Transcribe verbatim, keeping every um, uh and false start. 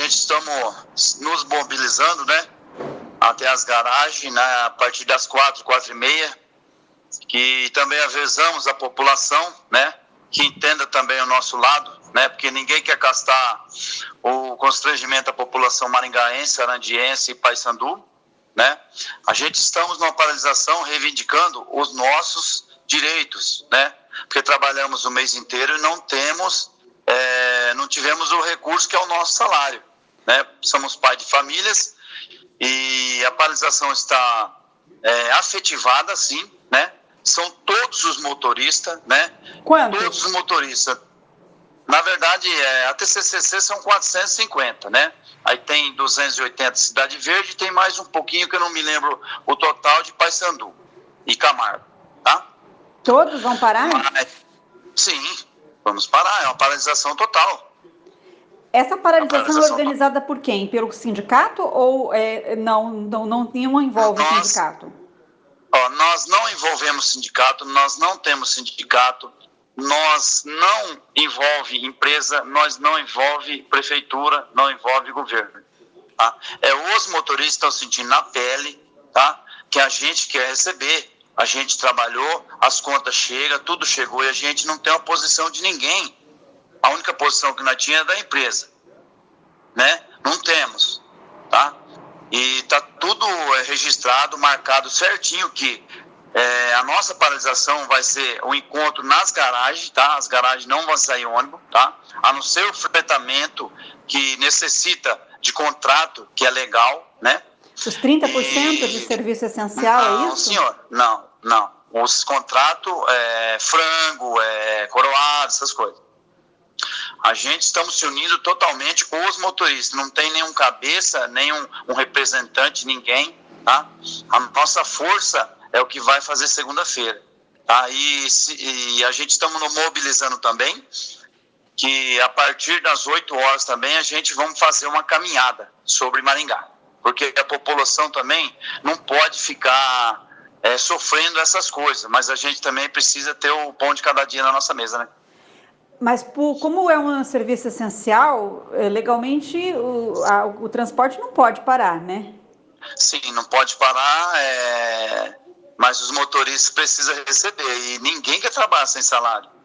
gente estamos nos mobilizando, né? Até as garagens, né, a partir das quatro, quatro e meia, que também avisamos a população, né? Que entenda também o nosso lado, né? Porque ninguém quer gastar o constrangimento da população maringaense, arandiense e paysandu, né? A gente estamos numa paralisação reivindicando os nossos direitos, né? Porque trabalhamos o mês inteiro e não temos, é, não tivemos o recurso que é o nosso salário, né? Somos pais de famílias e a paralisação está é, afetivada, sim, né? São todos os motoristas, né? Quantos? Todos os motoristas. Na verdade, é, a T C C C são quatrocentos e cinquenta, né? Aí tem duzentos e oitenta Cidade Verde, tem mais um pouquinho que eu não me lembro o total de Paysandu e Camargo, tá? Todos vão parar? Mas, sim, vamos parar, é uma paralisação total. Essa paralisação, paralisação é organizada por quem? Pelo sindicato ou é, não, não, não, não envolve nós, o sindicato? Ó, nós não envolvemos sindicato, nós não temos sindicato, nós não envolve empresa, nós não envolve prefeitura, não envolve governo. Tá? É os motoristas estão sentindo na pele, tá? Que a gente quer receber, a gente trabalhou, as contas chegam, tudo chegou e a gente não tem uma posição de ninguém. A única posição que nós tínhamos é da empresa, né? Não temos, tá? E tá tudo registrado, marcado certinho que é, a nossa paralisação vai ser o encontro nas garagens, tá? As garagens não vão sair ônibus, tá? A não ser o fretamento que necessita de contrato, que é legal, né? Os trinta por cento e... de serviço essencial, não, é isso? Não, senhor, não, não. Os contratos, é, frango, é, coroado, essas coisas. A gente estamos se unindo totalmente com os motoristas, não tem nenhum cabeça, nenhum um representante, ninguém, tá? A nossa força é o que vai fazer segunda-feira, tá? E, se, e a gente estamos mobilizando também, que a partir das oito horas também a gente vamos fazer uma caminhada sobre Maringá, porque a população também não pode ficar é, sofrendo essas coisas, mas a gente também precisa ter o pão de cada dia na nossa mesa, né? Mas por, como é um serviço essencial, legalmente o, a, o transporte não pode parar, né? Sim, não pode parar, é... mas os motoristas precisam receber e ninguém quer trabalhar sem salário.